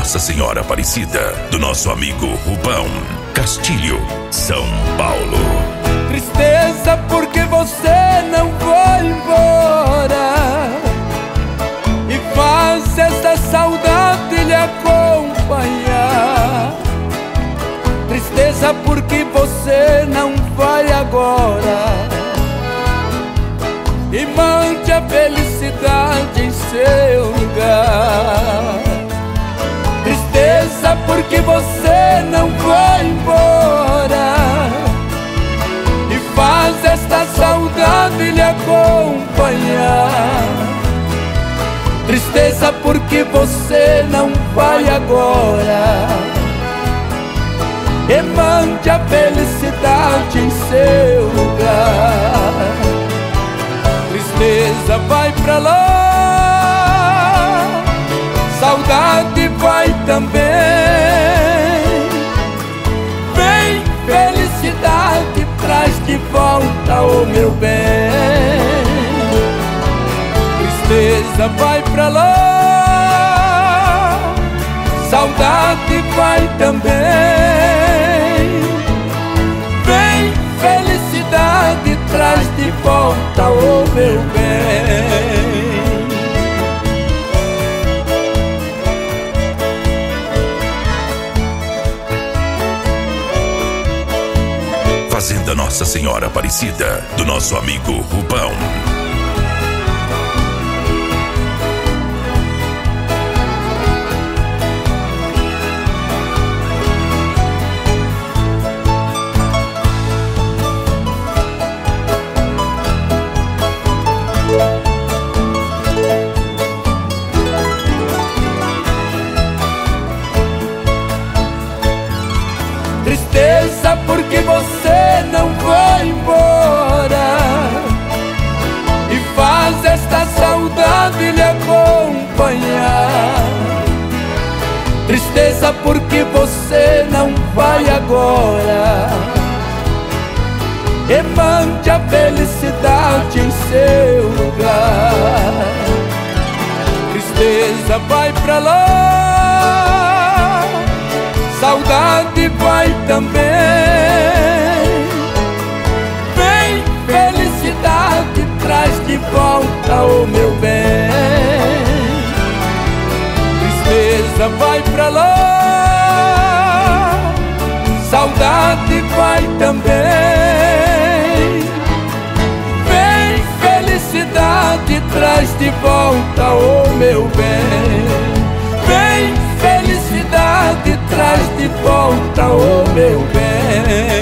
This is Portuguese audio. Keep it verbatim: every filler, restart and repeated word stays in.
Nossa Senhora Aparecida, do nosso amigo Rubão, Castilho, São Paulo. Tristeza porque você não foi embora e faz esta saudade lhe acompanhar. Tristeza porque você não vai agora e mande a felicidade em seu lugar. Tristeza porque você não vai embora e faz esta saudade lhe acompanhar. Tristeza porque você não vai agora e mande a felicidade em seu lugar. Tristeza vai pra lá, saudade vai também. Vem, felicidade, traz de volta o meu bem. Tristeza vai pra lá, saudade vai também. Vem, felicidade, traz de volta o meu bem. Fazenda Nossa Senhora Aparecida, do nosso amigo Rubão. Tristeza porque você não vai embora e faz esta saudade lhe acompanhar. Tristeza porque você não vai agora e mande a felicidade em seu lugar. Tristeza vai pra lá, saudade vai também. Vem, felicidade, traz de volta o meu bem. Tristeza vai pra lá, saudade vai também. Vem, felicidade, traz de volta o meu bem. Vem, felicidade, traz de volta o meu bem.